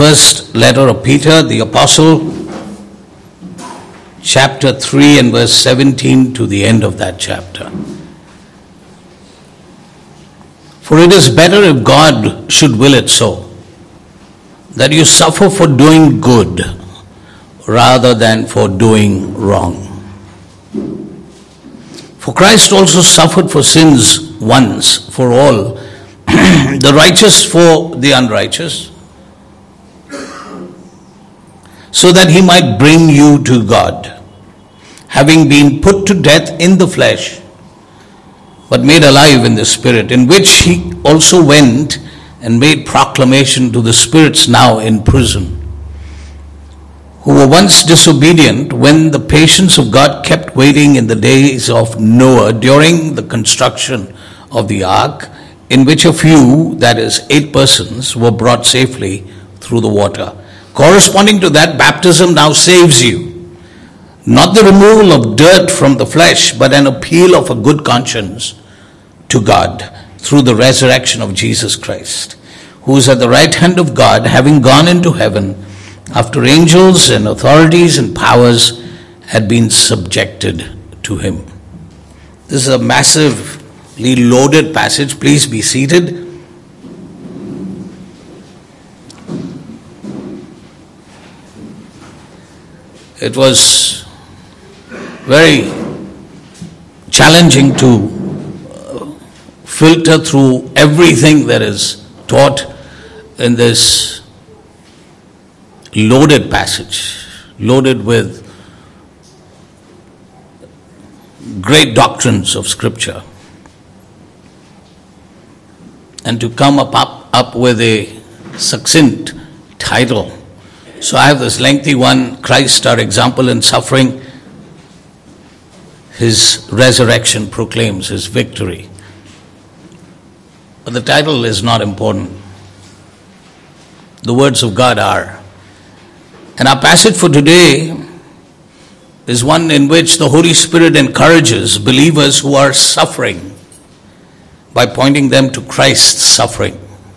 first letter of Peter, the apostle, chapter 3 and verse 17 to the end of that chapter. For it is better if God should will it so, that you suffer for doing good rather than for doing wrong. For Christ also suffered for sins once for all, the righteous for the unrighteous, so that he might bring you to God, having been put to death in the flesh, but made alive in the Spirit, in which he also went and made proclamation to the spirits now in prison, who were once disobedient when the patience of God kept waiting in the days of Noah during the construction of the ark, in which a few, that is 8 persons, were brought safely through the water. Corresponding to that, baptism now saves you, not the removal of dirt from the flesh, but an appeal of a good conscience to God through the resurrection of Jesus Christ, who is at the right hand of God, having gone into heaven, after angels and authorities and powers had been subjected to him. This is a massively loaded passage. Please be seated. It was very challenging to filter through everything that is taught in this loaded passage, loaded with great doctrines of Scripture, and to come up with a succinct title. So I have this lengthy one, Christ our example in suffering, his resurrection proclaims his victory. But the title is not important. The words of God are. And our passage for today is one in which the Holy Spirit encourages believers who are suffering by pointing them to Christ's suffering.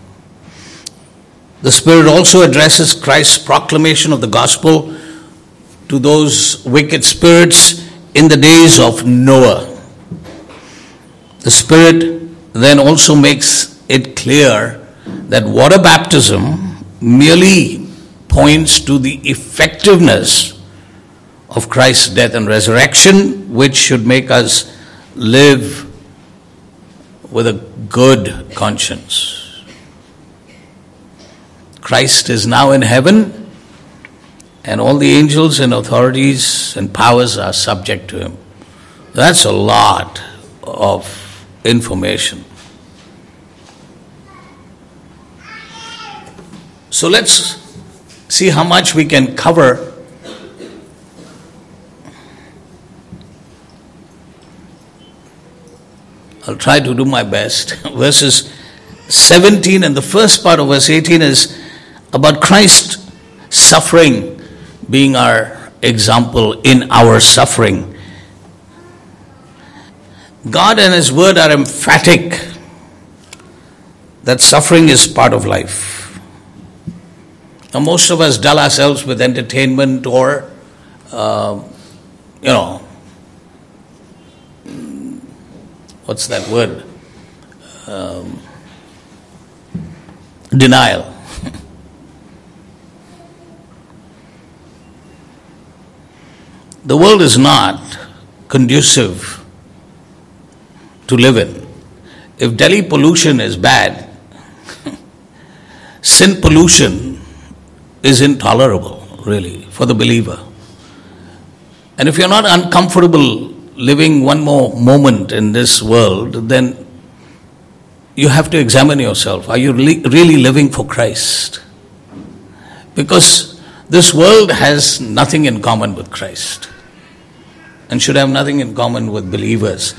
The Spirit also addresses Christ's proclamation of the gospel to those wicked spirits in the days of Noah. The Spirit then also makes it clear that water baptism merely points to the effectiveness of Christ's death and resurrection, which should make us live with a good conscience. Christ is now in heaven, and all the angels and authorities and powers are subject to him. That's a lot of information. So let's see how much we can cover. I'll try to do my best. Verses 17 and the first part of verse 18 is about Christ suffering being our example in our suffering. God and his word are emphatic that suffering is part of life. Now, most of us dull ourselves with entertainment or, what's that word? Denial. The world is not conducive to live in. If Delhi pollution is bad, sin pollution is intolerable, really, for the believer. And if you're not uncomfortable living one more moment in this world, then you have to examine yourself. Are you really living for Christ? Because this world has nothing in common with Christ and should have nothing in common with believers.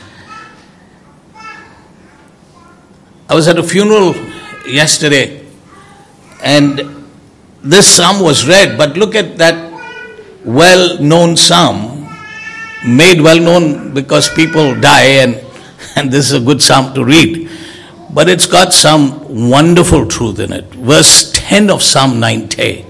I was at a funeral yesterday, and this psalm was read, but look at that well-known psalm, made well-known because people die, and this is a good psalm to read. But it's got some wonderful truth in it. Verse 10 of Psalm 90,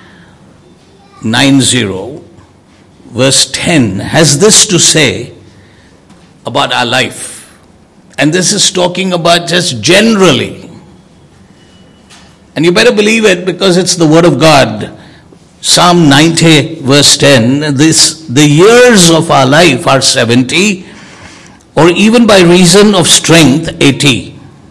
verse 10, has this to say about our life. And this is talking about just generally. And you better believe it because it's the word of God. Psalm 90 verse 10, the years of our life are 70, or even by reason of strength 80.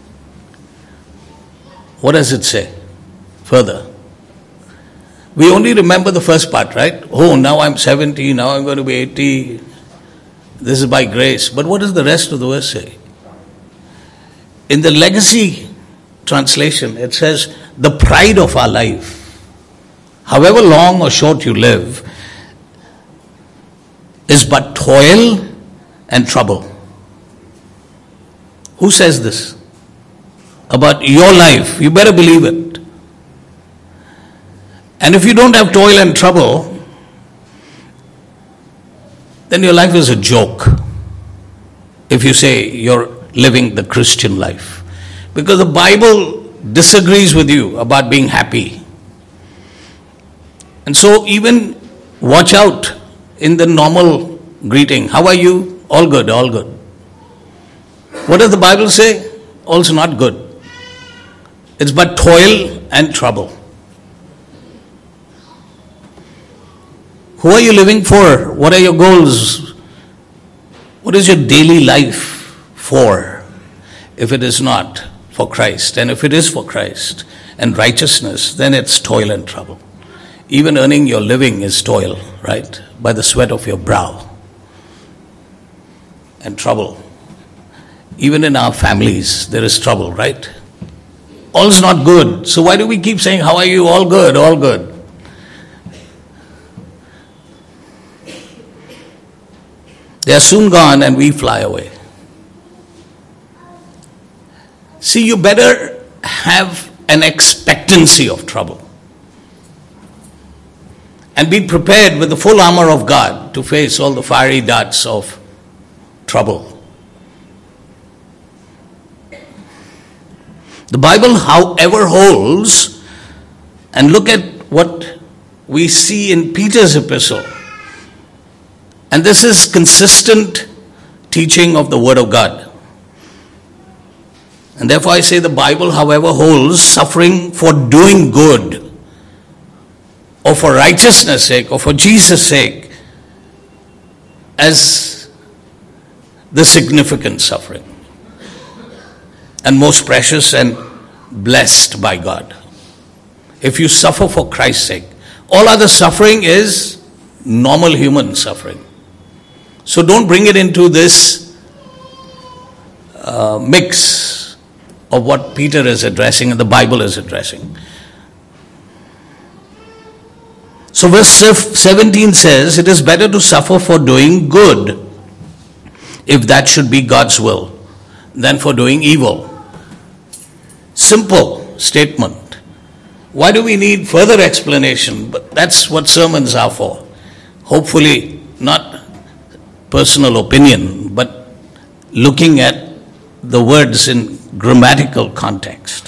What does it say further? We only remember the first part, right? Oh, now I'm 70, now I'm going to be 80. This is by grace. But what does the rest of the verse say? In the Legacy translation, it says, the pride of our life, however long or short you live, is but toil and trouble. Who says this about your life? You better believe it. And if you don't have toil and trouble, then your life is a joke. If you say you're living the Christian life. Because the Bible disagrees with you about being happy. And so even watch out in the normal greeting. How are you? All good, all good. What does the Bible say? Also not good. It's but toil and trouble. Who are you living for? What are your goals? What is your daily life for? If it is not for Christ, and if it is for Christ and righteousness, then it's toil and trouble. Even earning your living is toil, right? By the sweat of your brow. And trouble. Even in our families, there is trouble, right? All's not good. So why do we keep saying, how are you? All good, all good. They are soon gone and we fly away. See, you better have an expectancy of trouble. And be prepared with the full armor of God to face all the fiery darts of trouble. The Bible, however, holds, and look at what we see in Peter's epistle. And this is consistent teaching of the Word of God. And therefore I say the Bible, however, holds suffering for doing good, or for righteousness' sake, or for Jesus' sake, as the significant suffering. And most precious and blessed by God. If you suffer for Christ's sake. All other suffering is normal human suffering. So don't bring it into this mix of what Peter is addressing and the Bible is addressing. So verse 17 says, it is better to suffer for doing good, if that should be God's will, than for doing evil. Simple statement. Why do we need further explanation? But that's what sermons are for. Hopefully not personal opinion, but looking at the words in grammatical context.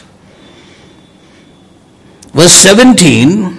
Verse 17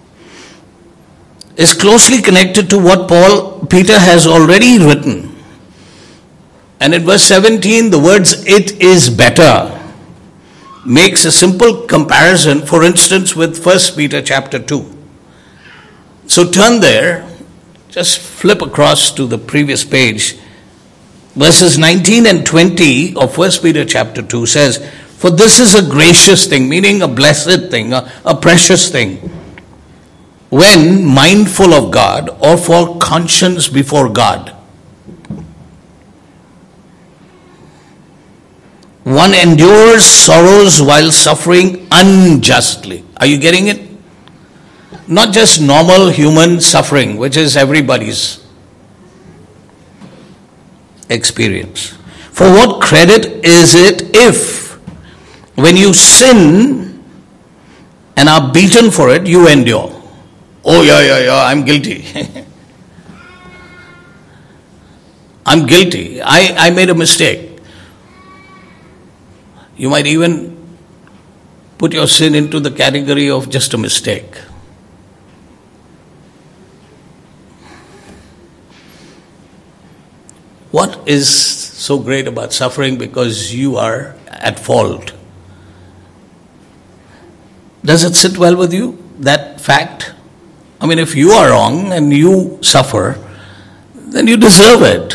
is closely connected to what Peter has already written. And in verse 17, the words, it is better, makes a simple comparison, for instance, with 1 Peter chapter 2. So turn there, just flip across to the previous page. Verses 19 and 20 of 1 Peter chapter 2 says, for this is a gracious thing, meaning a blessed thing, a precious thing, when mindful of God, or for conscience before God. One endures sorrows while suffering unjustly. Are you getting it? Not just normal human suffering, which is everybody's experience. For what credit is it if, when you sin and are beaten for it, you endure? Oh, yeah, I'm guilty. I'm guilty. I made a mistake. You might even put your sin into the category of just a mistake. What is so great about suffering because you are at fault? Does it sit well with you, that fact? I mean, if you are wrong and you suffer, then you deserve it.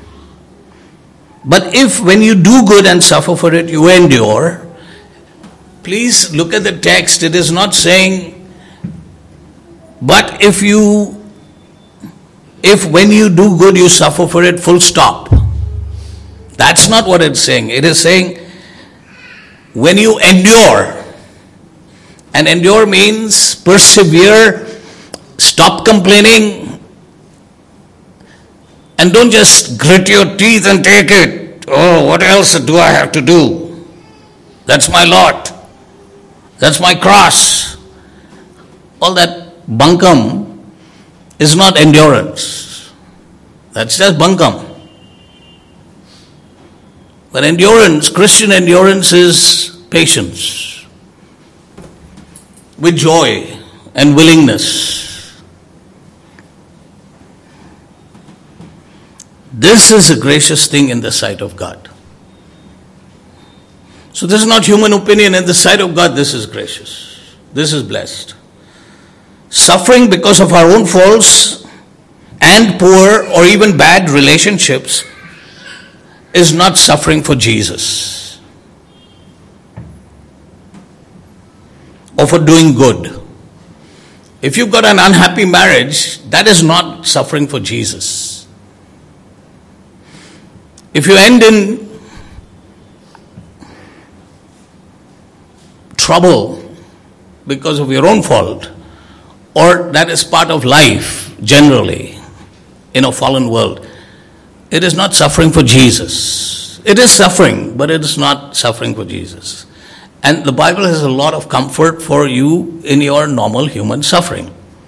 But if when you do good and suffer for it, you endure, please look at the text. It is not saying, but if when you do good, you suffer for it, full stop. That's not what it's saying. It is saying, when you endure, and endure means persevere, stop complaining, and don't just grit your teeth and take it. Oh, what else do I have to do? That's my lot. That's my cross. All that bunkum is not endurance. That's just bunkum. But endurance, Christian endurance is patience with joy and willingness. This is a gracious thing in the sight of God. So this is not human opinion. In the sight of God, this is gracious. This is blessed. Suffering because of our own faults and poor or even bad relationships is not suffering for Jesus or for doing good. If you've got an unhappy marriage, that is not suffering for Jesus. If you end in trouble because of your own fault, or that is part of life generally in a fallen world, it is not suffering for Jesus. It is suffering, but it is not suffering for Jesus. And the Bible has a lot of comfort for you in your normal human suffering.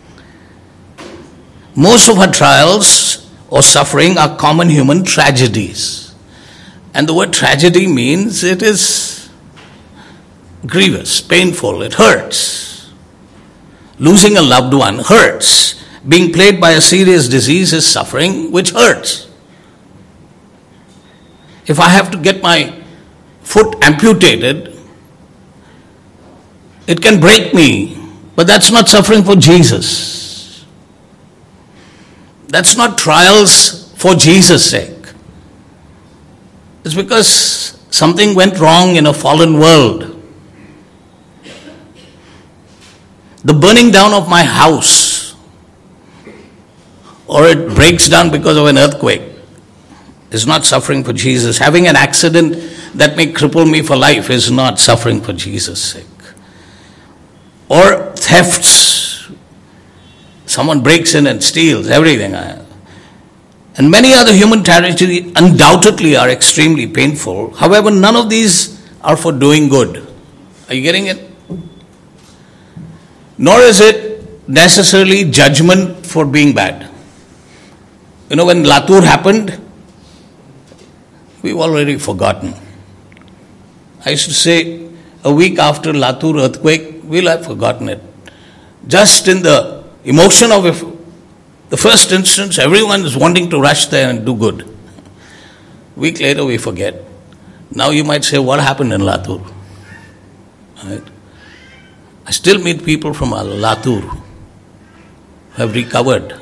Most of our trials or suffering are common human tragedies. And the word tragedy means it is grievous, painful, it hurts. Losing a loved one hurts. Being plagued by a serious disease is suffering which hurts. If I have to get my foot amputated, it can break me, but that's not suffering for Jesus. That's not trials for Jesus' sake. It's because something went wrong in a fallen world. The burning down of my house, or it breaks down because of an earthquake, is not suffering for Jesus. Having an accident that may cripple me for life is not suffering for Jesus' sake. Or thefts. Someone breaks in and steals everything. And many other human tragedies undoubtedly are extremely painful. However, none of these are for doing good. Are you getting it? Nor is it necessarily judgment for being bad. You know, when Latur happened, we've already forgotten. I used to say, a week after Latur earthquake, we'll have forgotten it. Just in the emotion of the first instance, everyone is wanting to rush there and do good. A week later, we forget. Now you might say, what happened in Latur? Right? I still meet people from Latur who have recovered.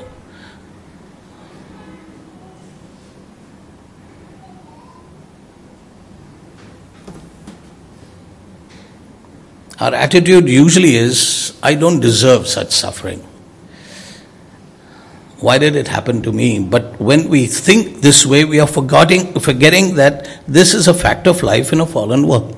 Our attitude usually is, I don't deserve such suffering. Why did it happen to me? But when we think this way, we are forgetting that this is a fact of life in a fallen world.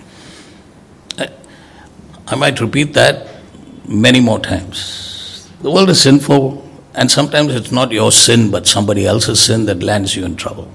I might repeat that many more times. The world is sinful, and sometimes it's not your sin, but somebody else's sin that lands you in trouble.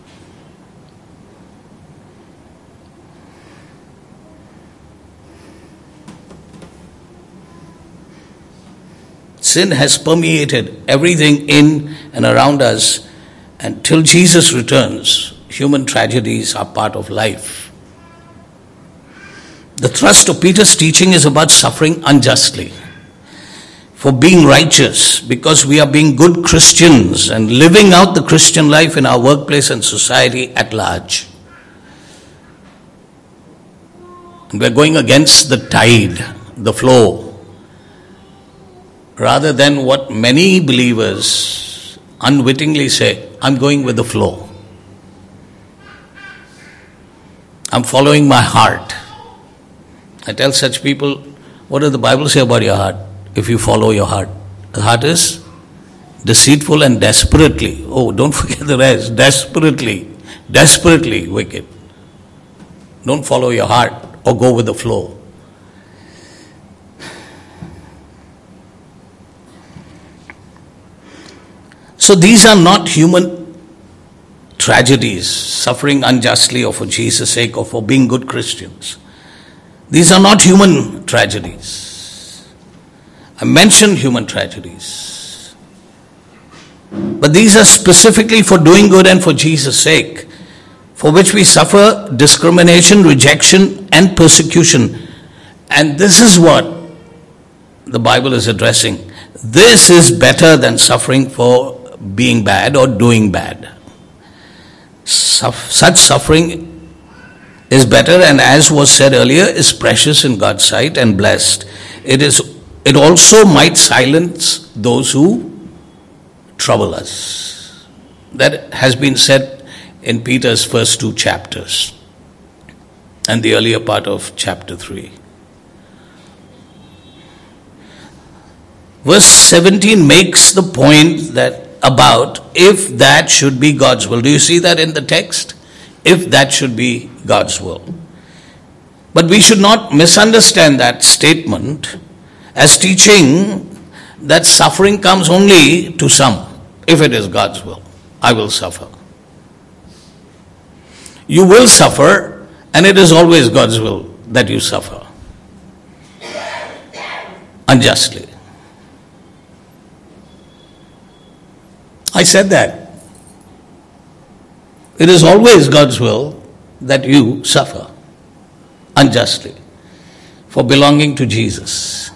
Sin has permeated everything in and around us, and till Jesus returns, human tragedies are part of life. The thrust of Peter's teaching is about suffering unjustly, for being righteous, because we are being good Christians and living out the Christian life in our workplace and society at large. And we're going against the tide, the flow, rather than what many believers unwittingly say, I'm going with the flow. I'm following my heart. I tell such people, what does the Bible say about your heart? If you follow your heart. The heart is deceitful and desperately, don't forget the rest, desperately wicked. Don't follow your heart or go with the flow. So these are not human tragedies, suffering unjustly or for Jesus' sake or for being good Christians. These are not human tragedies. I mentioned human tragedies. But these are specifically for doing good and for Jesus' sake, for which we suffer discrimination, rejection, and persecution. And this is what the Bible is addressing. This is better than suffering for being bad or doing bad. Such suffering is better, and as was said earlier, is precious in God's sight and blessed. It also might silence those who trouble us. That has been said in Peter's first 2 chapters and the earlier part of chapter 3. Verse 17 makes the point that about if that should be God's will. Do you see that in the text? If that should be God's will. But we should not misunderstand that statement as teaching that suffering comes only to some. If it is God's will, I will suffer. You will suffer, and it is always God's will that you suffer unjustly. I said that. It is always God's will that you suffer unjustly for belonging to Jesus.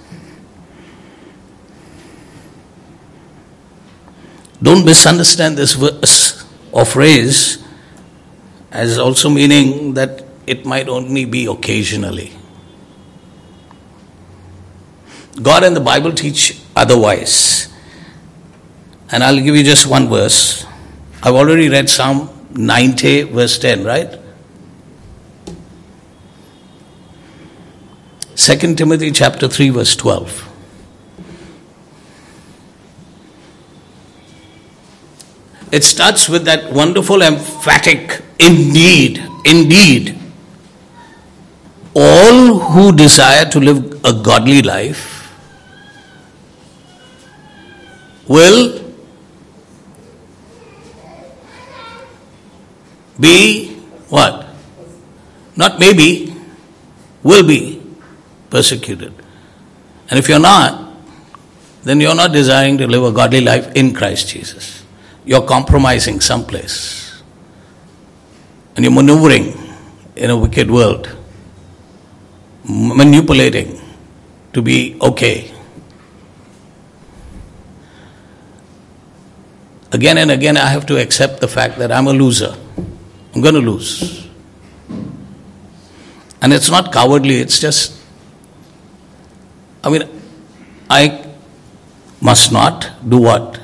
Don't misunderstand this verse or phrase as also meaning that it might only be occasionally. God and the Bible teach otherwise. And I'll give you just one verse. I've already read Psalm 90 verse 10, right? 2 Timothy chapter 3 verse 12. It starts with that wonderful emphatic, indeed, all who desire to live a godly life will be what? Not maybe, will be persecuted. And if you're not, then you're not desiring to live a godly life in Christ Jesus. You're compromising someplace. And you're maneuvering in a wicked world. Manipulating to be okay. Again and again I have to accept the fact that I'm a loser. I'm going to lose. And it's not cowardly, it's just, I must not do what?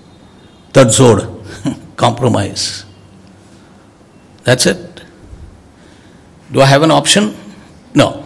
Tadzod, compromise. That's it. Do I have an option? No.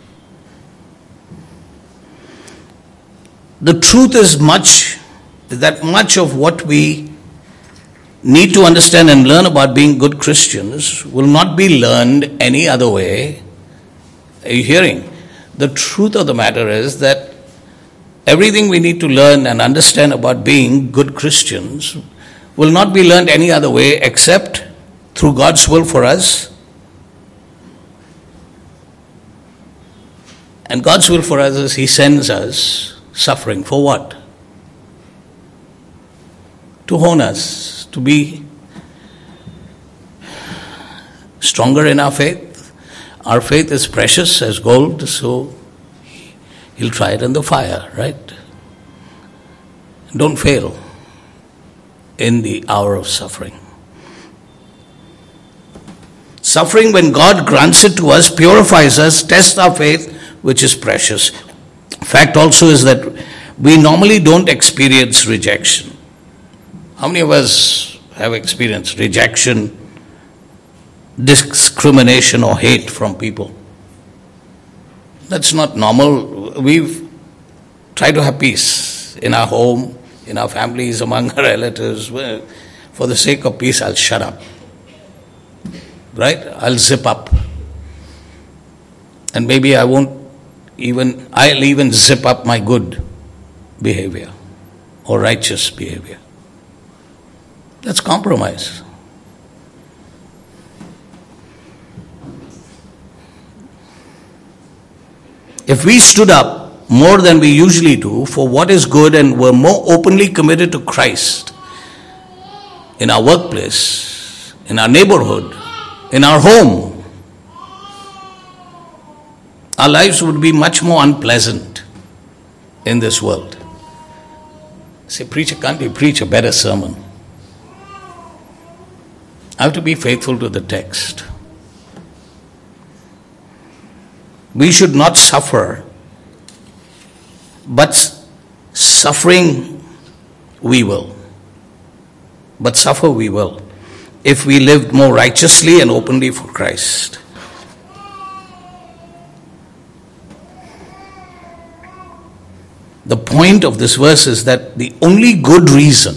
The truth is that much of what we need to understand and learn about being good Christians will not be learned any other way. Are you hearing? The truth of the matter is that everything we need to learn and understand about being good Christians will not be learned any other way except through God's will for us. And God's will for us is He sends us suffering. For what? To hone us, to be stronger in our faith, Our faith is precious as gold, so he'll try it in the fire, right? Don't fail in the hour of suffering. Suffering, when God grants it to us, purifies us, tests our faith, which is precious. Fact also is that we normally don't experience rejection. How many of us have experienced rejection, discrimination, or hate from people? That's not normal. We've tried to have peace in our home, in our families, among our relatives. Well, for the sake of peace, I'll shut up. Right? I'll zip up. And maybe I'll even zip up my good behavior or righteous behavior. That's compromise. If we stood up more than we usually do for what is good and were more openly committed to Christ in our workplace, in our neighborhood, in our home, our lives would be much more unpleasant in this world. Say, preacher, can't you preach a better sermon? I have to be faithful to the text. We should not suffer, but suffering we will. But suffer we will, if we lived more righteously and openly for Christ. The point of this verse is that the only good reason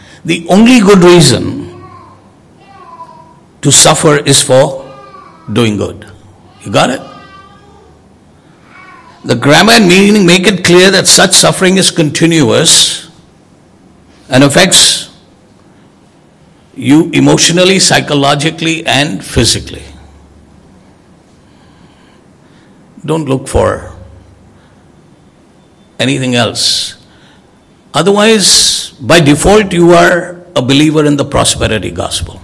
to suffer is for doing good. You got it? The grammar and meaning make it clear that such suffering is continuous and affects you emotionally, psychologically, and physically. Don't look for anything else. Otherwise, by default, you are a believer in the prosperity gospel.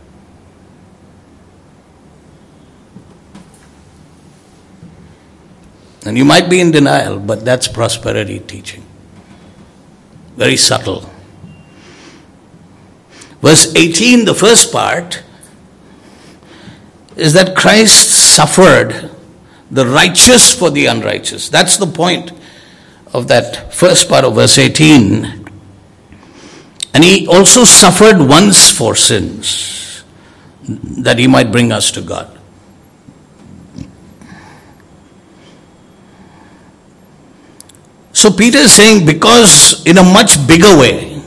And you might be in denial, but that's prosperity teaching. Very subtle. Verse 18, the first part, is that Christ suffered the righteous for the unrighteous. That's the point of that first part of verse 18. And he also suffered once for sins, that he might bring us to God. So Peter is saying, because in a much bigger way,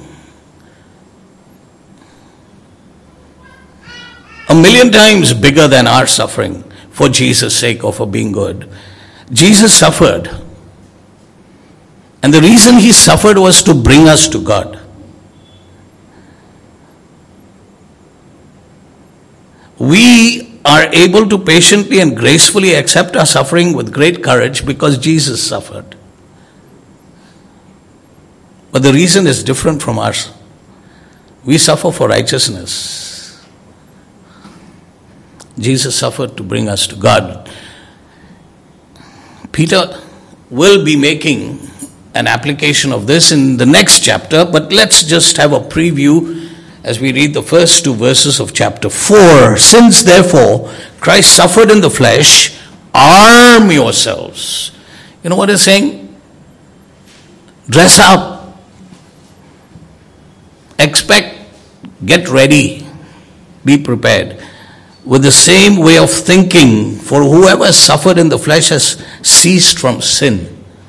1,000,000 times bigger than our suffering for Jesus' sake or for being good, Jesus suffered. And the reason he suffered was to bring us to God. We are able to patiently and gracefully accept our suffering with great courage because Jesus suffered. But the reason is different from ours. We suffer for righteousness. Jesus suffered to bring us to God. Peter will be making an application of this in the next chapter, but let's just have a preview as we read the first 2 verses of chapter 4. Since therefore Christ suffered in the flesh, arm yourselves. You know what he's saying? Dress up. Expect, get ready, be prepared. With the same way of thinking, for whoever suffered in the flesh has ceased from sin,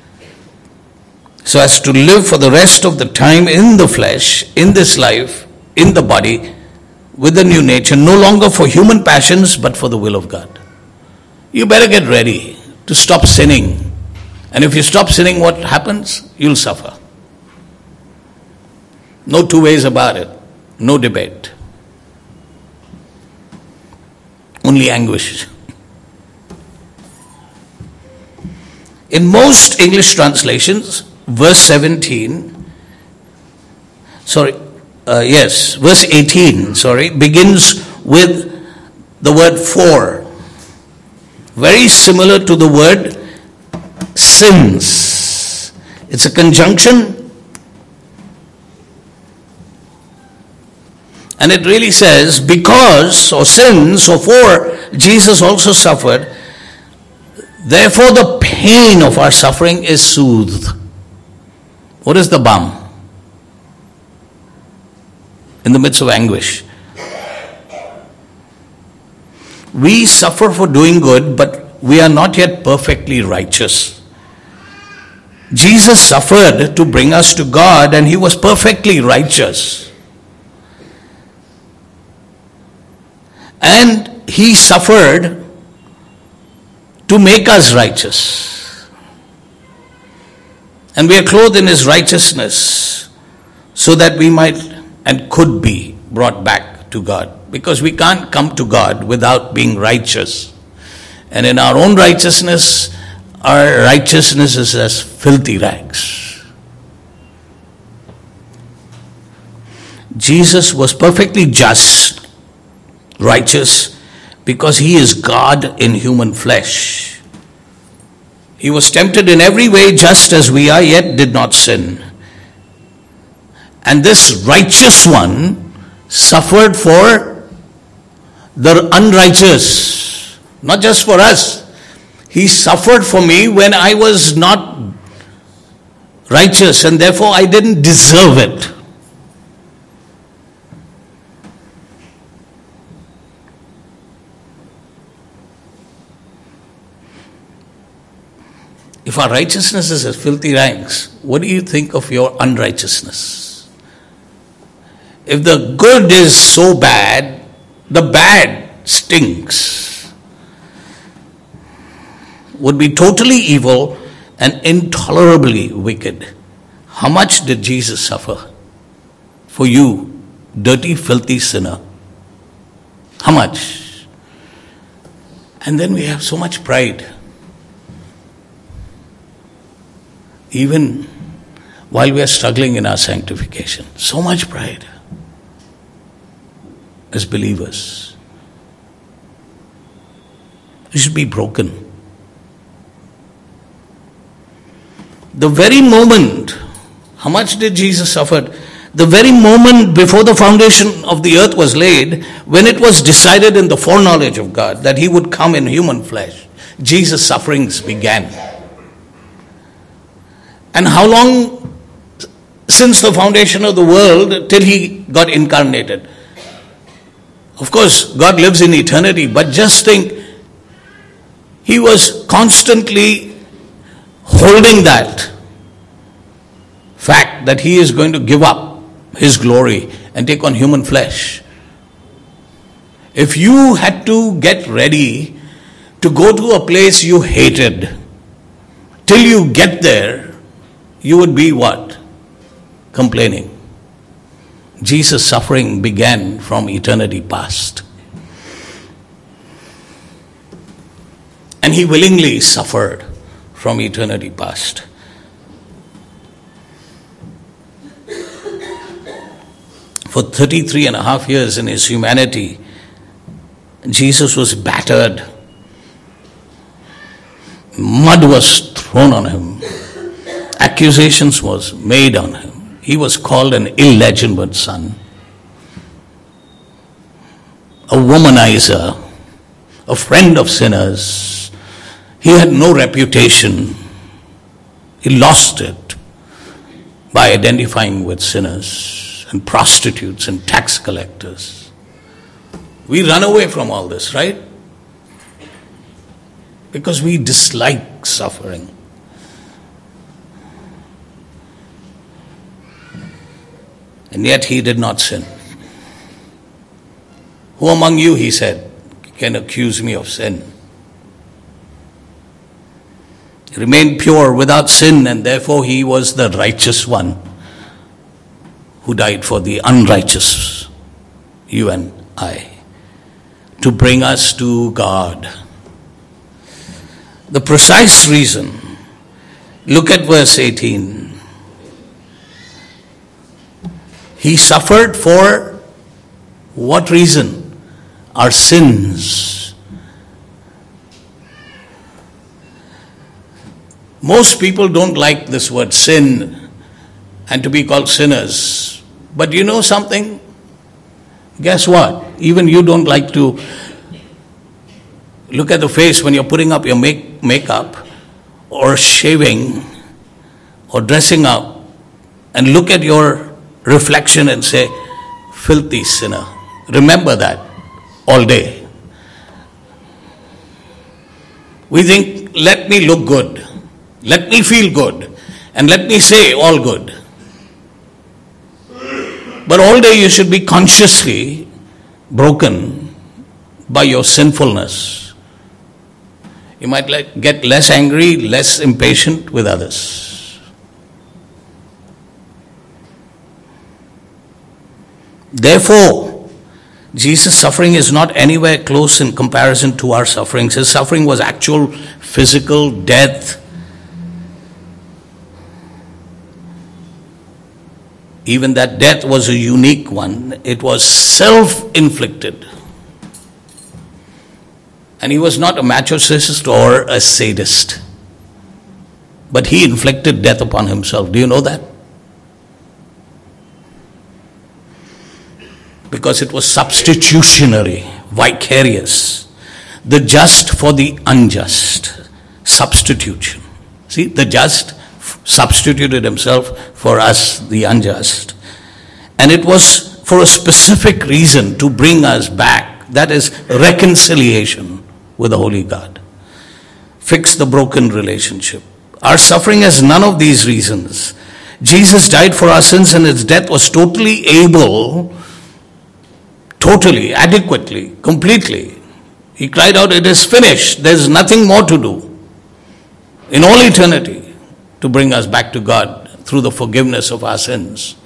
so as to live for the rest of the time in the flesh, in this life, in the body, with the new nature, no longer for human passions, but for the will of God. You better get ready to stop sinning. And if you stop sinning, what happens? You'll suffer. No two ways about it. No debate. Only anguish. In most English translations, verse 18, begins with the word for. very similar to the word sins. It's a conjunction, and it really says, because, or since, or for Jesus also suffered, therefore the pain of our suffering is soothed. What is the balm? In the midst of anguish. We suffer for doing good, but we are not yet perfectly righteous. Jesus suffered to bring us to God, and he was perfectly righteous. And he suffered to make us righteous. And we are clothed in his righteousness so that we might and could be brought back to God. Because we can't come to God without being righteous. And in our own righteousness, our righteousness is as filthy rags. Jesus was perfectly just, righteous, because he is God in human flesh. He was tempted in every way just as we are, yet did not sin. And this righteous one suffered for the unrighteous, not just for us. He suffered for me when I was not righteous, and therefore I didn't deserve it. If our righteousness is as filthy rags, what do you think of your unrighteousness? If the good is so bad, the bad stinks. Would be totally evil and intolerably wicked. How much did Jesus suffer for you, dirty, filthy sinner? How much? And then we have so much pride. Even while we are struggling in our sanctification, so much pride as believers. It should be broken. The very moment, how much did Jesus suffer? The very moment before the foundation of the earth was laid, when it was decided in the foreknowledge of God that he would come in human flesh, Jesus' sufferings began. And how long since the foundation of the world till he got incarnated? Of course, God lives in eternity, but just think, he was constantly holding that fact that he is going to give up his glory and take on human flesh. If you had to get ready to go to a place you hated, till you get there, you would be what? Complaining. Jesus' suffering began from eternity past. And he willingly suffered from eternity past. For 33 and a half years in his humanity, Jesus was battered. Mud was thrown on him. Accusations was made on him. He was called an illegitimate son, a womanizer, a friend of sinners. He had no reputation. He lost it by identifying with sinners and prostitutes and tax collectors. We run away from all this, right? Because we dislike suffering. And yet he did not sin. Who among you, he said, can accuse me of sin? He remained pure without sin, and therefore he was the righteous one who died for the unrighteous, you and I, to bring us to God. The precise reason, look at verse 18. He suffered for what reason? Our sins. Most people don't like this word sin and to be called sinners. But you know something? Guess what? Even you don't like to look at the face when you're putting up your makeup or shaving or dressing up and look at your reflection and say, filthy sinner. Remember that all day. We think, let me look good, let me feel good, and let me say all good. But all day you should be consciously broken by your sinfulness. You might get less angry, less impatient with others. Therefore, Jesus' suffering is not anywhere close in comparison to our sufferings. His suffering was actual physical death. Even that death was a unique one. It was self-inflicted. And he was not a masochist or a sadist. But he inflicted death upon himself. Do you know that? Because it was substitutionary, vicarious. The just for the unjust. Substitution. See, the just substituted himself for us, the unjust. And it was for a specific reason, to bring us back. That is reconciliation with the Holy God. Fix the broken relationship. Our suffering has none of these reasons. Jesus died for our sins and his death was totally able, totally, adequately, completely. He cried out, it is finished. There is nothing more to do in all eternity to bring us back to God through the forgiveness of our sins.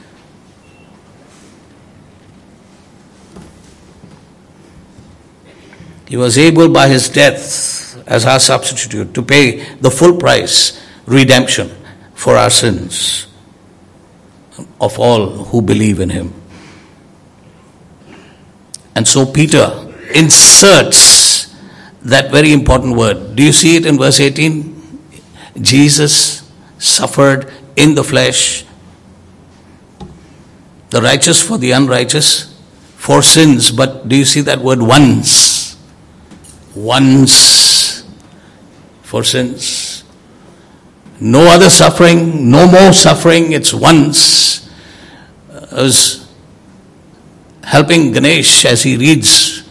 He was able by his death as our substitute to pay the full price, redemption for our sins of all who believe in him. And so Peter inserts that very important word. Do you see it in verse 18? Jesus suffered in the flesh, the righteous for the unrighteous, for sins. But do you see that word once? Once for sins. No other suffering, no more suffering, it's once. I was helping Ganesh as he reads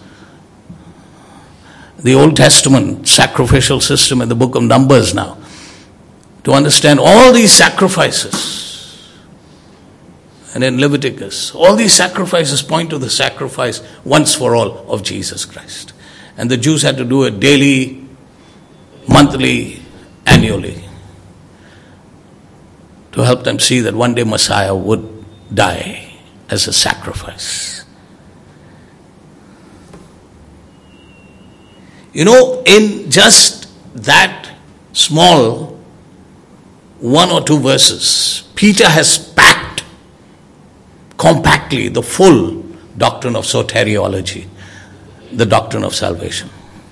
the Old Testament sacrificial system in the book of Numbers now, to understand all these sacrifices. And in Leviticus, all these sacrifices point to the sacrifice once for all of Jesus Christ. And the Jews had to do it daily, monthly, annually, to help them see that one day Messiah would die as a sacrifice. You know, in just that small 1 or 2 verses, Peter has packed compactly the full doctrine of soteriology, the doctrine of salvation.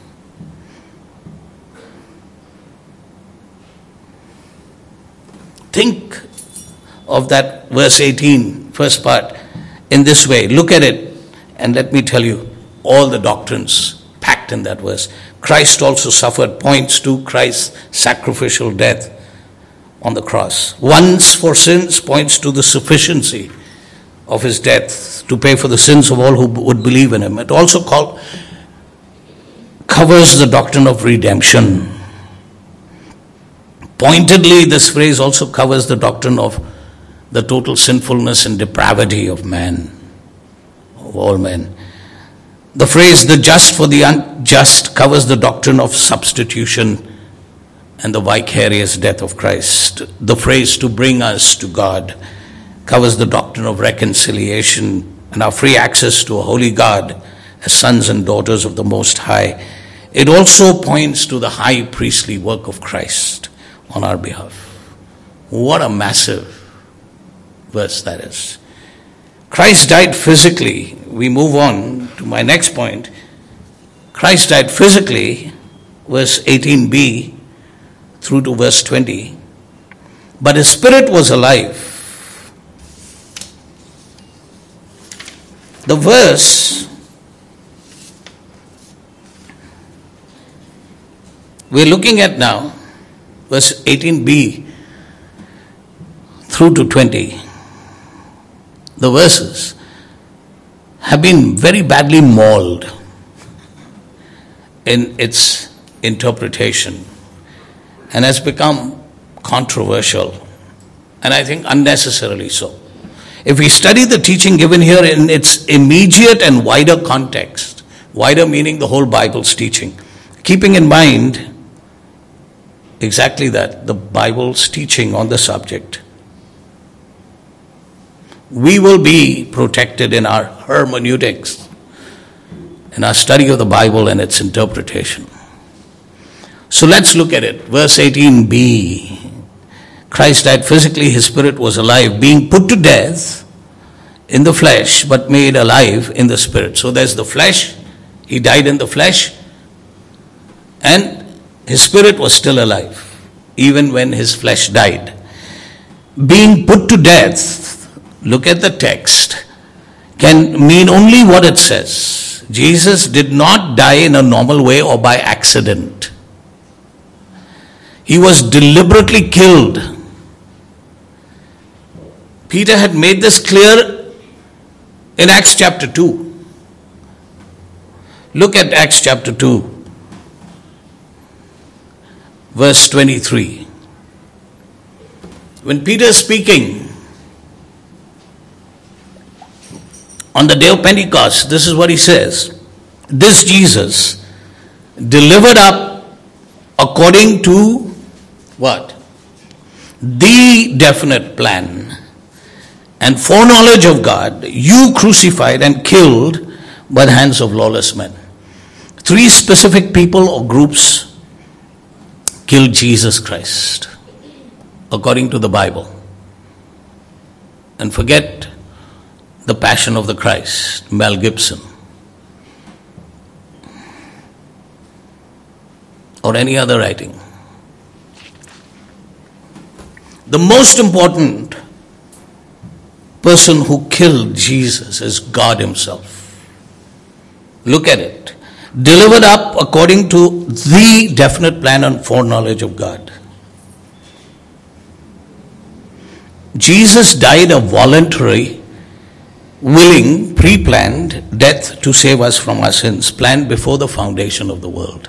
Think of that verse 18, first part, in this way. Look at it and let me tell you all the doctrines packed in that verse. Christ also suffered points to Christ's sacrificial death on the cross. Once for sins points to the sufficiency of his death to pay for the sins of all who would believe in him. It also covers the doctrine of redemption. Pointedly, this phrase also covers the doctrine of the total sinfulness and depravity of man, of all men. The phrase, the just for the unjust, covers the doctrine of substitution and the vicarious death of Christ. The phrase, to bring us to God, covers the doctrine of reconciliation and our free access to a holy God as sons and daughters of the Most High. It also points to the high priestly work of Christ on our behalf. What a massive verse that is. Christ died physically. We move on to my next point. Christ died physically, verse 18b, through to verse 20. But his spirit was alive. The verse we're looking at now, verse 18b through to 20, the verses have been very badly mauled in its interpretation and has become controversial, and I think unnecessarily so. If we study the teaching given here in its immediate and wider context, wider meaning the whole Bible's teaching, keeping in mind exactly that, the Bible's teaching on the subject, we will be protected in our hermeneutics, in our study of the Bible and its interpretation. So let's look at it. Verse 18b. Christ died physically, his spirit was alive, being put to death in the flesh, but made alive in the spirit. So there's the flesh, he died in the flesh, and his spirit was still alive, even when his flesh died. Being put to death, look at the text, can mean only what it says. Jesus did not die in a normal way or by accident. He was deliberately killed. Peter had made this clear in Acts chapter 2. Look at Acts chapter 2, verse 23. When Peter is speaking on the day of Pentecost, this is what he says. This Jesus, delivered up according to what? The definite plan and foreknowledge of God, you crucified and killed by the hands of lawless men. Three specific people or groups killed Jesus Christ, according to the Bible. And forget the Passion of the Christ, Mel Gibson, or any other writing. The most important person who killed Jesus is God himself. Look at it. Delivered up according to the definite plan and foreknowledge of God. Jesus died a voluntary, willing, pre-planned death to save us from our sins, planned before the foundation of the world.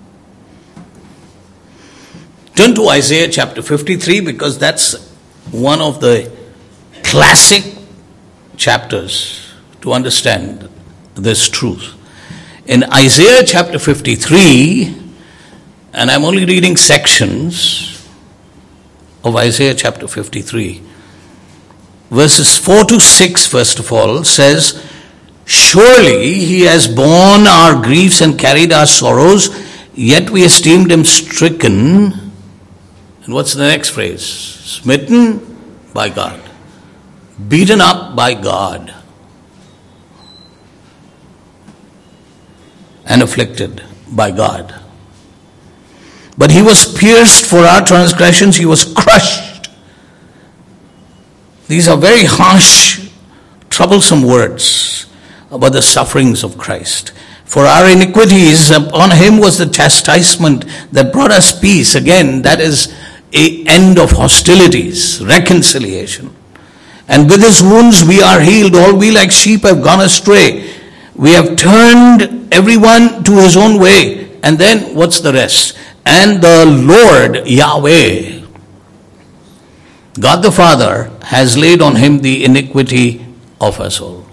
Turn to Isaiah chapter 53, because that's one of the classic chapters to understand this truth. In Isaiah chapter 53, and I'm only reading sections of Isaiah chapter 53, verses 4 to 6, first of all, says, surely he has borne our griefs and carried our sorrows, yet we esteemed him stricken. And what's the next phrase? Smitten by God. Beaten up by God. And afflicted by God. But he was pierced for our transgressions, he was crushed. These are very harsh, troublesome words about the sufferings of Christ. For our iniquities, upon him was the chastisement that brought us peace. Again, that is an end of hostilities, reconciliation. And with his wounds we are healed. All we like sheep have gone astray. We have turned everyone to his own way. And then what's the rest? And the Lord Yahweh, God the Father, has laid on him the iniquity of us all.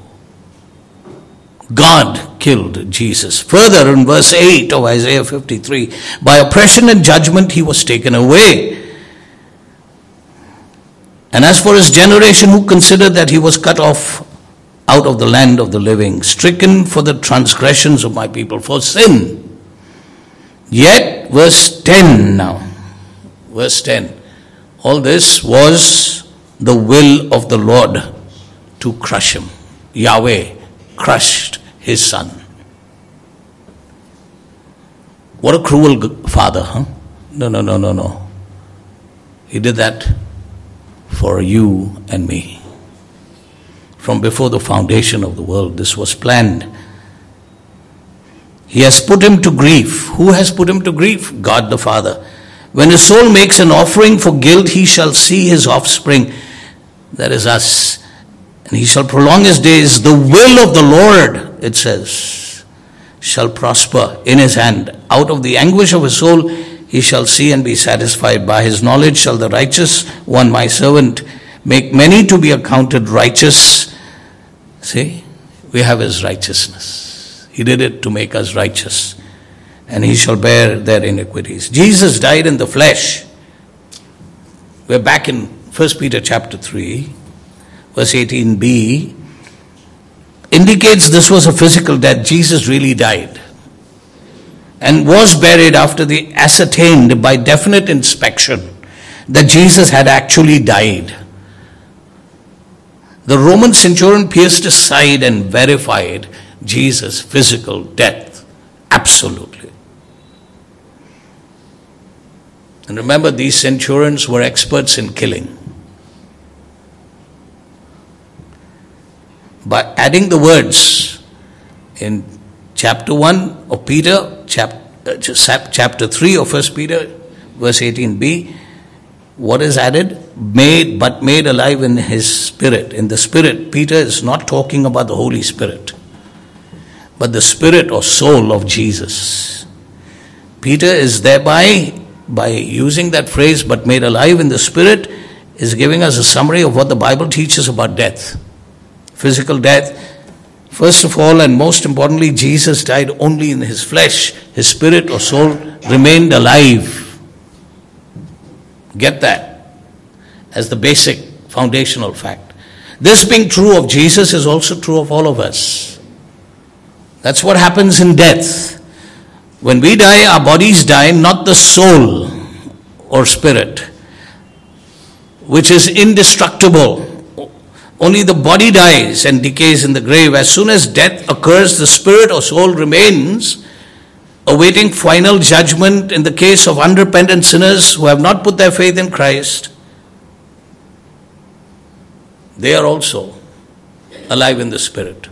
God killed Jesus. Further, in verse 8 of Isaiah 53, by oppression and judgment he was taken away. And as for his generation, who considered that he was cut off out of the land of the living, stricken for the transgressions of my people, for sin. Yet, verse 10 now, verse 10, all this was the will of the Lord to crush him. Yahweh crushed his son. What a cruel father, huh? No. He did that for you and me. From before the foundation of the world, this was planned. He has put him to grief. Who has put him to grief? God the Father. When his soul makes an offering for guilt, he shall see his offspring. That is us. And he shall prolong his days. The will of the Lord, it says, shall prosper in his hand. Out of the anguish of his soul, he shall see and be satisfied. By his knowledge shall the righteous one, my servant, make many to be accounted righteous. See, we have his righteousness. He did it to make us righteous. And he shall bear their iniquities. Jesus died in the flesh. We're back in 1 Peter chapter 3, verse 18b. Indicates this was a physical death. Jesus really died. And was buried after the ascertained by definite inspection that Jesus had actually died. The Roman centurion pierced his side and verified Jesus' physical death. Absolutely. And remember, these centurions were experts in killing. By adding the words in chapter 1 of Peter, chapter 3 of 1 Peter, verse 18b, what is added? Made alive in his spirit. In the spirit, Peter is not talking about the Holy Spirit, but the spirit or soul of Jesus. Peter is thereby, by using that phrase, but made alive in the spirit, is giving us a summary of what the Bible teaches about death. Physical death. First of all, and most importantly, Jesus died only in his flesh. His spirit or soul remained alive. Get that as the basic foundational fact. This being true of Jesus is also true of all of us. That's what happens in death. When we die, our bodies die, not the soul or spirit, which is indestructible. Only the body dies and decays in the grave. As soon as death occurs, the spirit or soul remains, awaiting final judgment in the case of unrepentant sinners who have not put their faith in Christ. They are also alive in the spirit.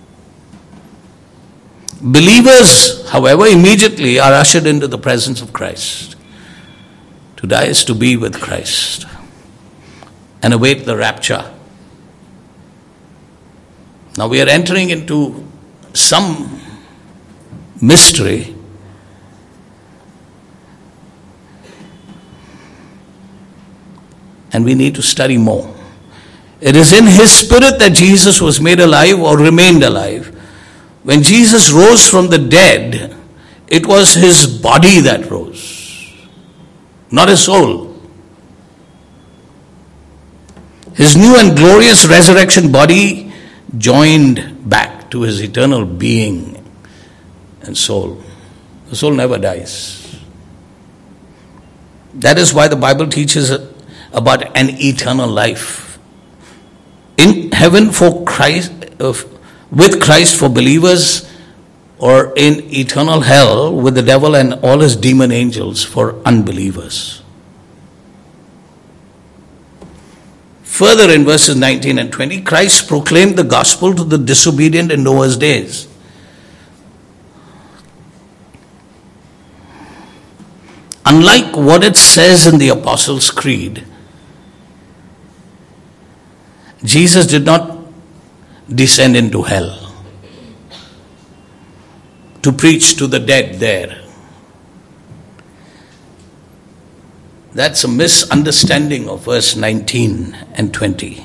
Believers, however, immediately are ushered into the presence of Christ. To die is to be with Christ and await the rapture. Now we are entering into some mystery. And we need to study more. It is in his spirit that Jesus was made alive or remained alive. When Jesus rose from the dead, it was his body that rose, not his soul. His new and glorious resurrection body joined back to his eternal being and soul. The soul never dies. That is why the Bible teaches about an eternal life. In heaven for Christ, with Christ for believers, or in eternal hell with the devil and all his demon angels for unbelievers. Further in verses 19 and 20, Christ proclaimed the gospel to the disobedient in Noah's days. Unlike what it says in the Apostles' Creed, Jesus did not descend into hell to preach to the dead there. That's a misunderstanding of verse 19 and 20.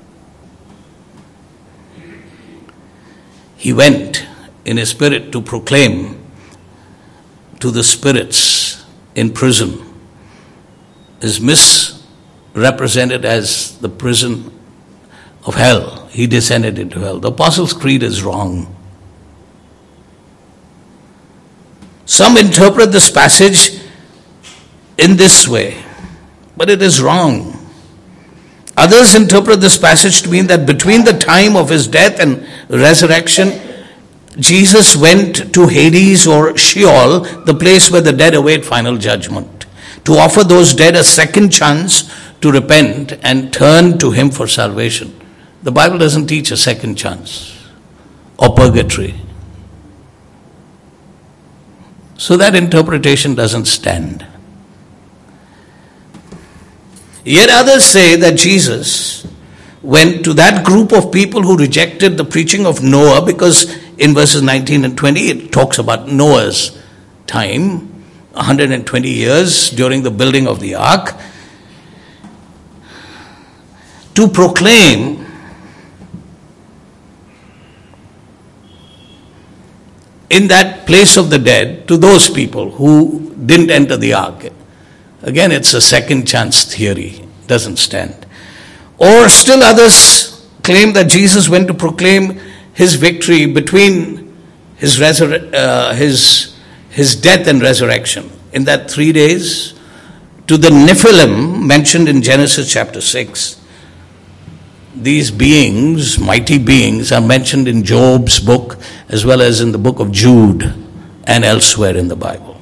He went in his spirit to proclaim to the spirits in prison. Is misrepresented as the prison of hell. He descended into hell. The Apostles' Creed is wrong. Some interpret this passage in this way, but it is wrong. Others interpret this passage to mean that between the time of his death and resurrection, Jesus went to Hades or Sheol, the place where the dead await final judgment. to offer those dead a second chance to repent and turn to him for salvation. The Bible doesn't teach a second chance or purgatory. So that interpretation doesn't stand. Yet others say that Jesus went to that group of people who rejected the preaching of Noah, because in verses 19 and 20 it talks about Noah's time, 120 years during the building of the ark, to proclaim in that place of the dead to those people who didn't enter the ark. Again, it's a second chance theory. Doesn't stand. Or still others claim that Jesus went to proclaim his victory between his death and resurrection. In that 3 days, to the Nephilim mentioned in Genesis chapter 6. These beings, mighty beings, are mentioned in Job's book as well as in the book of Jude and elsewhere in the Bible.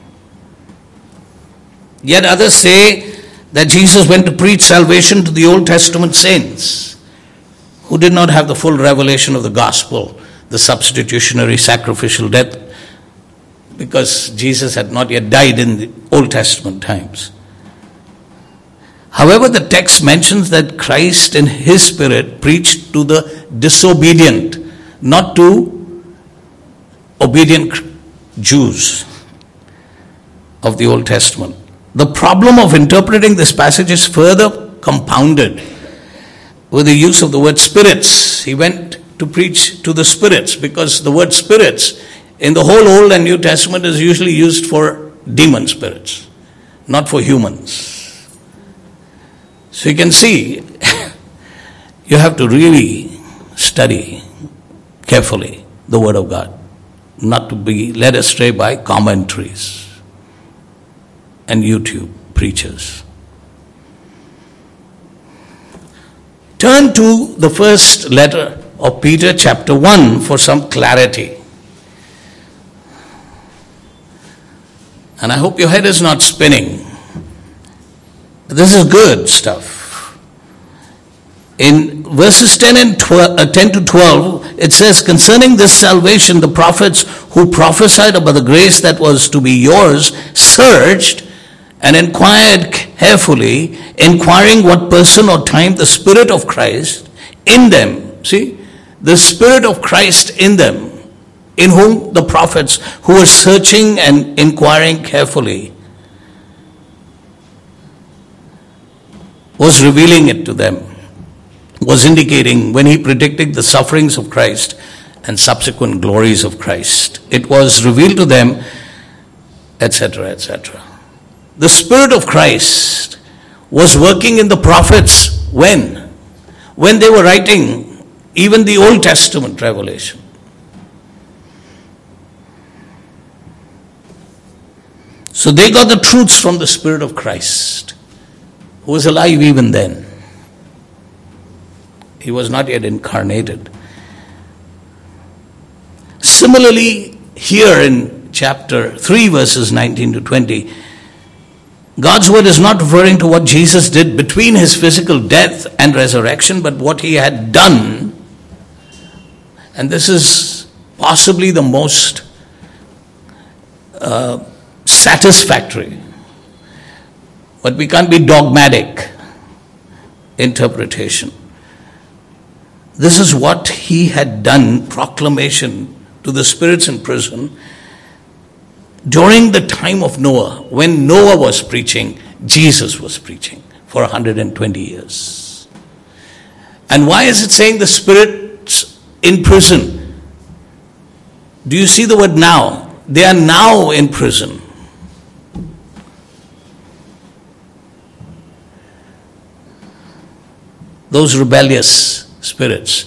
Yet others say that Jesus went to preach salvation to the Old Testament saints who did not have the full revelation of the gospel, the substitutionary sacrificial death, because Jesus had not yet died in the Old Testament times. However, the text mentions that Christ in his spirit preached to the disobedient, not to obedient Jews of the Old Testament. The problem of interpreting this passage is further compounded with the use of the word spirits. He went to preach to the spirits, because the word spirits in the whole Old and New Testament is usually used for demon spirits, not for humans. So you can see, you have to really study carefully the Word of God, not to be led astray by commentaries and YouTube preachers. Turn to the first letter of Peter, chapter 1, for some clarity. And I hope your head is not spinning. This is good stuff. In verses 10 to 12, it says, concerning this salvation, the prophets who prophesied about the grace that was to be yours searched and inquired carefully, inquiring what person or time the Spirit of Christ in them, see, the Spirit of Christ in them, in whom the prophets who were searching and inquiring carefully was revealing it to them, was indicating when he predicted the sufferings of Christ and subsequent glories of Christ. It was revealed to them, etc., etc. The Spirit of Christ was working in the prophets when? When they were writing even the Old Testament revelation. So they got the truths from the Spirit of Christ, who was alive even then. He was not yet incarnated. Similarly, here in chapter 3, verses 19 to 20, God's word is not referring to what Jesus did between his physical death and resurrection, but what he had done. And this is possibly the most satisfactory. But we can't be dogmatic interpretation. This is what he had done, proclamation to the spirits in prison during the time of Noah. When Noah was preaching, Jesus was preaching for 120 years. And why is it saying the spirits in prison? Do you see the word now? They are now in prison. Those rebellious spirits.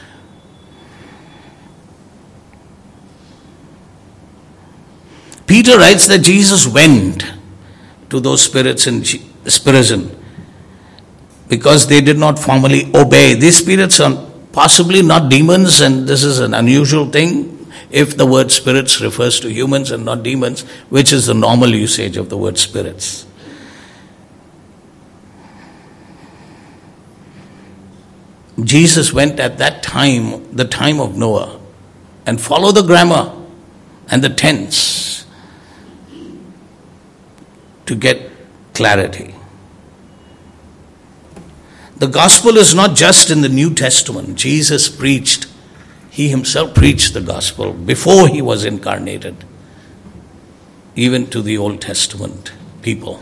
Peter writes that Jesus went to those spirits in prison because they did not formally obey. These spirits are possibly not demons, and this is an unusual thing if the word spirits refers to humans and not demons, which is the normal usage of the word spirits. Jesus went at that time, the time of Noah, and follow the grammar and the tense to get clarity. The gospel is not just in the New Testament. Jesus preached, he himself preached the gospel before he was incarnated, even to the Old Testament people.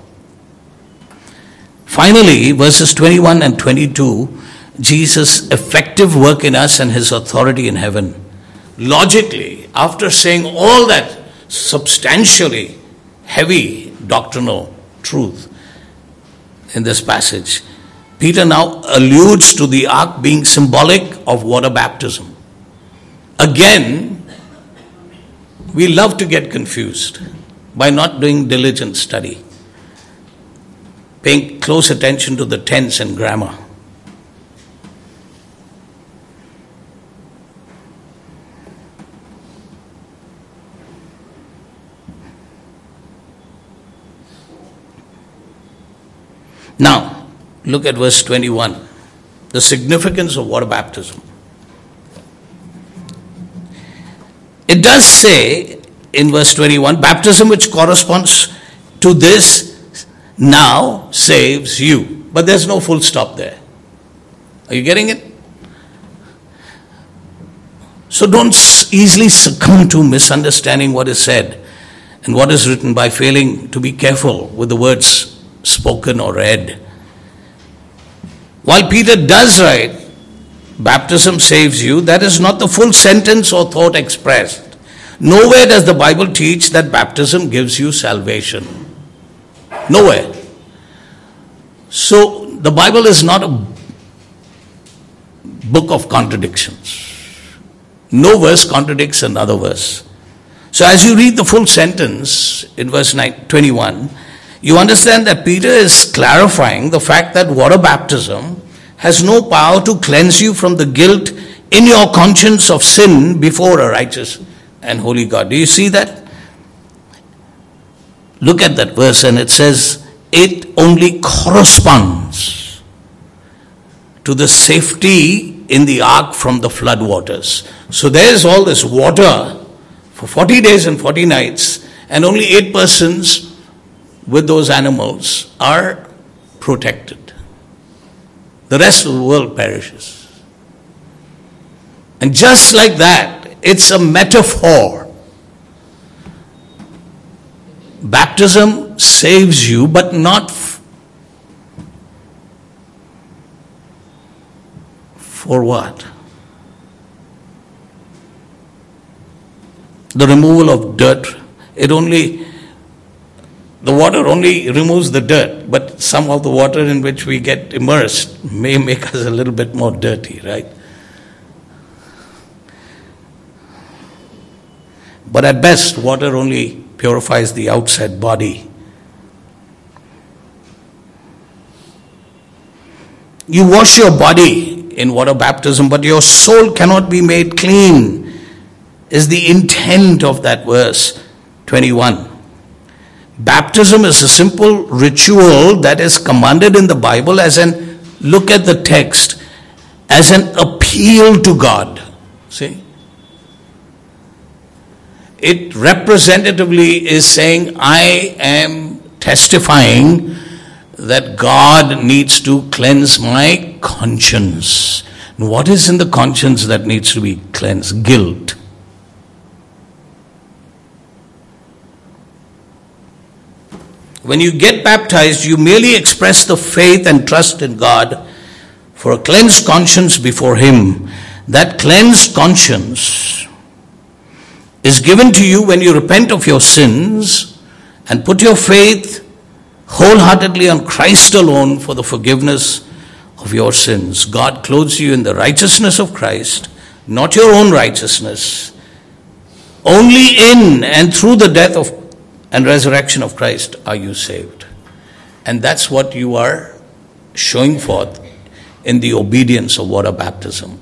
Finally, verses 21 and 22, Jesus' effective work in us and his authority in heaven. Logically, after saying all that substantially heavy doctrinal truth in this passage, Peter now alludes to the ark being symbolic of water baptism. Again, we love to get confused by not doing diligent study, paying close attention to the tense and grammar. Now, look at verse 21, the significance of water baptism. It does say in verse 21, baptism which corresponds to this now saves you. But there's no full stop there. Are you getting it? So don't easily succumb to misunderstanding what is said and what is written by failing to be careful with the words spoken or read. While Peter does write, baptism saves you, that is not the full sentence or thought expressed. Nowhere does the Bible teach that baptism gives you salvation. Nowhere. So the Bible is not a book of contradictions. No verse contradicts another verse. So as you read the full sentence in verse 21, you understand that Peter is clarifying the fact that water baptism has no power to cleanse you from the guilt in your conscience of sin before a righteous and holy God. Do you see that? Look at that verse and it says, it only corresponds to the safety in the ark from the flood waters. So there is all this water for 40 days and 40 nights, and only 8 persons with those animals are protected. The rest of the world perishes. And just like that, it's a metaphor. Baptism saves you, but not for what? The removal of dirt. The water only removes the dirt, but some of the water in which we get immersed may make us a little bit more dirty, right? But at best, water only purifies the outside body. You wash your body in water baptism, but your soul cannot be made clean, is the intent of that verse 21. Baptism is a simple ritual that is commanded in the Bible look at the text, as an appeal to God. See? It representatively is saying, I am testifying that God needs to cleanse my conscience. And what is in the conscience that needs to be cleansed? Guilt. When you get baptized, you merely express the faith and trust in God for a cleansed conscience before Him. That cleansed conscience is given to you when you repent of your sins and put your faith wholeheartedly on Christ alone for the forgiveness of your sins. God clothes you in the righteousness of Christ, not your own righteousness. Only in and through the death and resurrection of Christ are you saved. And that's what you are showing forth in the obedience of water baptism.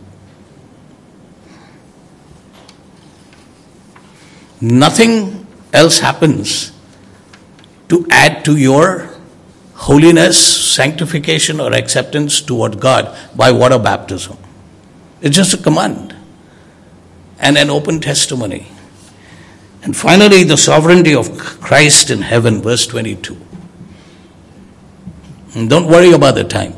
Nothing else happens to add to your holiness, sanctification, or acceptance toward God by water baptism. It's just a command and an open testimony. And finally, the sovereignty of Christ in heaven, verse 22. And don't worry about the time.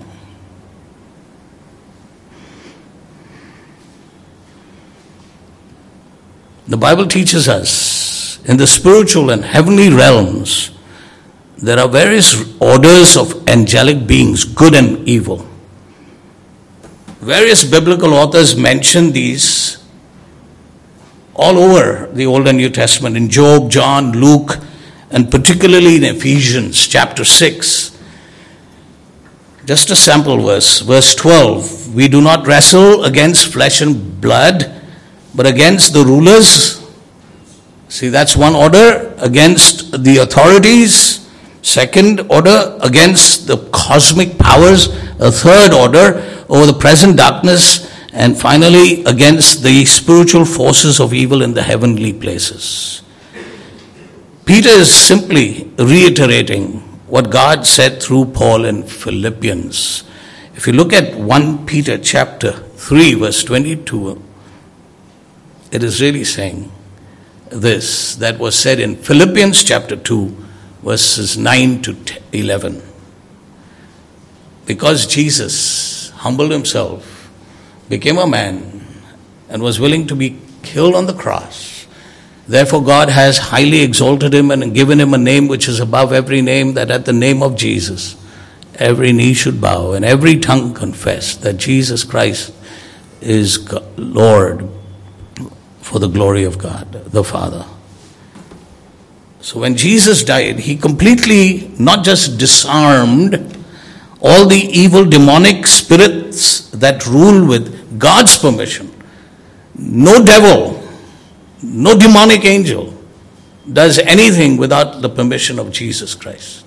The Bible teaches us in the spiritual and heavenly realms, there are various orders of angelic beings, good and evil. Various biblical authors mention these all over the Old and New Testament, in Job, John, Luke, and particularly in Ephesians chapter 6. Just a sample verse, verse 12. We do not wrestle against flesh and blood, but against the rulers. See, that's one order, against the authorities. Second order, against the cosmic powers. A third order, over the present darkness. And finally, against the spiritual forces of evil in the heavenly places. Peter is simply reiterating what God said through Paul in Philippians. If you look at 1 Peter chapter 3, verse 22, it is really saying this that was said in Philippians chapter 2, verses 9 to 11. Because Jesus humbled himself, became a man, and was willing to be killed on the cross. Therefore God has highly exalted him and given him a name which is above every name, that at the name of Jesus every knee should bow and every tongue confess that Jesus Christ is Lord, for the glory of God the Father. So when Jesus died, he completely not just disarmed all the evil demonic spirits that rule with God's permission. No devil, no demonic angel does anything without the permission of Jesus Christ.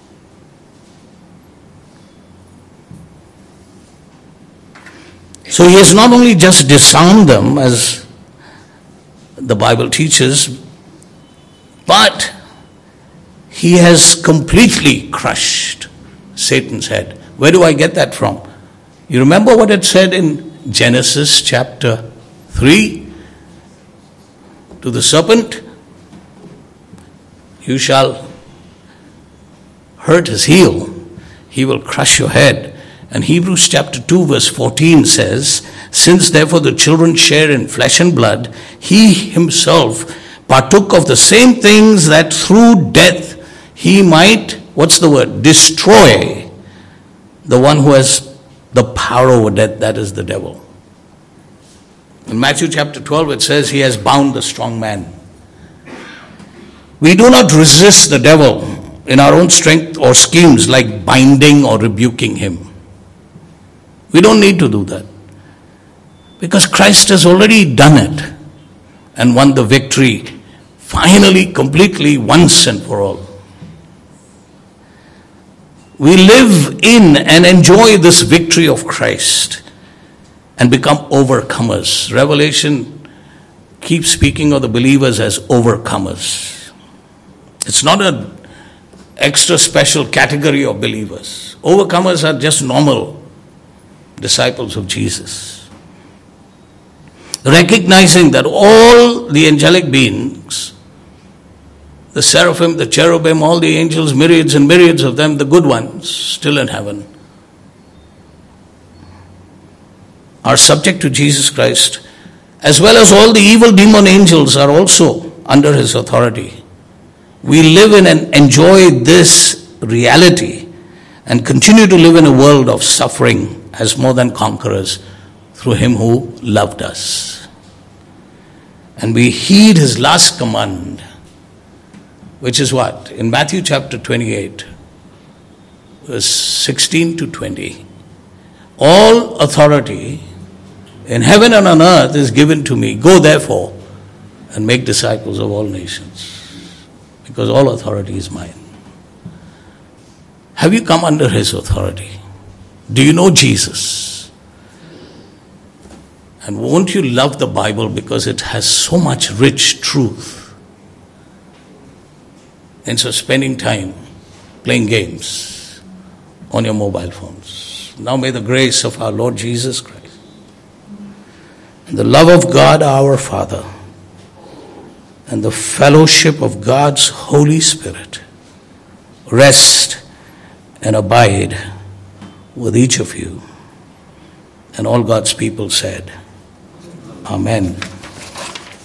So he has not only just disarmed them, as the Bible teaches, but he has completely crushed Satan's head. Where do I get that from? You remember what it said in Genesis chapter 3? To the serpent, you shall hurt his heel, he will crush your head. And Hebrews chapter 2 verse 14 says, since therefore the children share in flesh and blood, he himself partook of the same things, that through death he might, what's the word? Destroy the one who has the power over death, that is the devil. In Matthew chapter 12 it says he has bound the strong man. We do not resist the devil in our own strength or schemes like binding or rebuking him. We don't need to do that, because Christ has already done it and won the victory finally, completely, once and for all. We live in and enjoy this victory of Christ and become overcomers. Revelation keeps speaking of the believers as overcomers. It's not an extra special category of believers. Overcomers are just normal disciples of Jesus. Recognizing that all the angelic beings, the seraphim, the cherubim, all the angels, myriads and myriads of them, the good ones, still in heaven, are subject to Jesus Christ, as well as all the evil demon angels are also under his authority. We live in and enjoy this reality and continue to live in a world of suffering as more than conquerors through him who loved us. And we heed his last command, which is what? In Matthew chapter 28, verse 16 to 20. All authority in heaven and on earth is given to me. Go therefore and make disciples of all nations, because all authority is mine. Have you come under his authority? Do you know Jesus? And won't you love the Bible because it has so much rich truth? Instead of spending time playing games on your mobile phones. Now may the grace of our Lord Jesus Christ The love of God our Father and the fellowship of God's Holy Spirit rest and abide with each of you. And all God's people said, Amen.